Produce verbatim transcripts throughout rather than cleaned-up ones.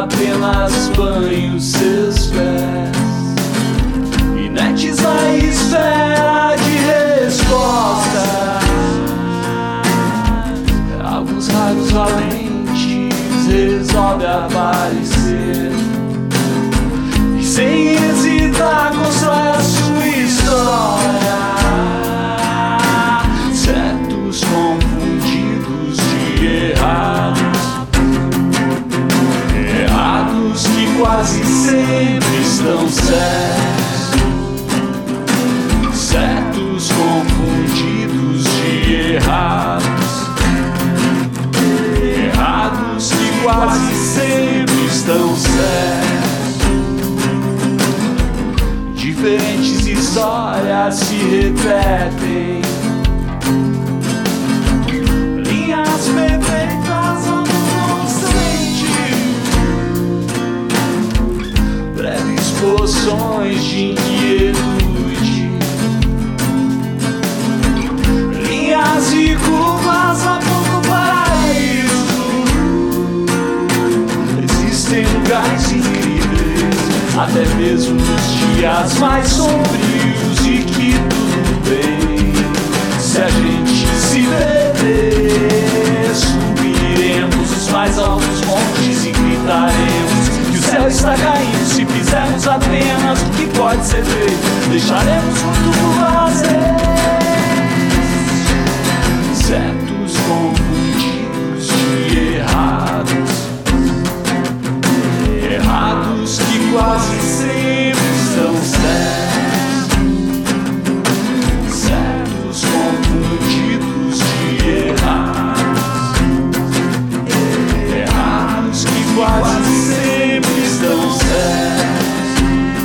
apenas banho seus pés. Inertes à espera de respostas, alguns raros valentes resolve aparecer e sem hesitar constrói a sua história. Certos confundidos de errados, errados que quase sempre estão certos. Certos confundidos de errados, errados que quase sempre estão certos. Diferentes histórias se repetem, linhas perfeitas ao constante, breves porções de inquietude, linhas e curvas a pouco paraíso. Existem lugares incríveis, até mesmo nos dias mais sombrios, e que tudo bem se a gente se perder. Subiremos os mais altos montes e gritaremos que o céu está caindo. Se fizermos apenas o que pode ser feito, deixaremos muito por fazer. Certos confundidos de errados, errados que quase sempre estão certos. Certos confundidos de errados, errados que quase sempre estão certos.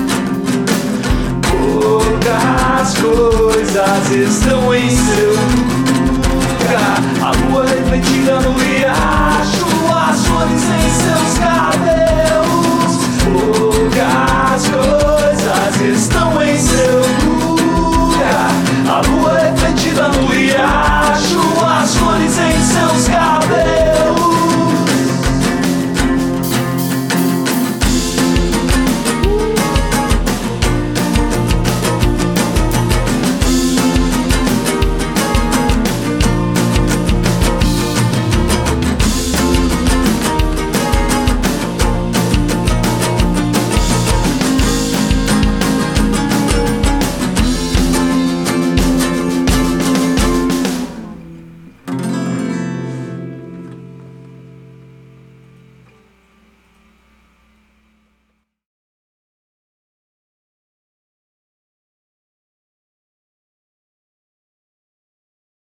Poucas coisas estão em seu lugar, a lua refletida no riacho, as flores em seus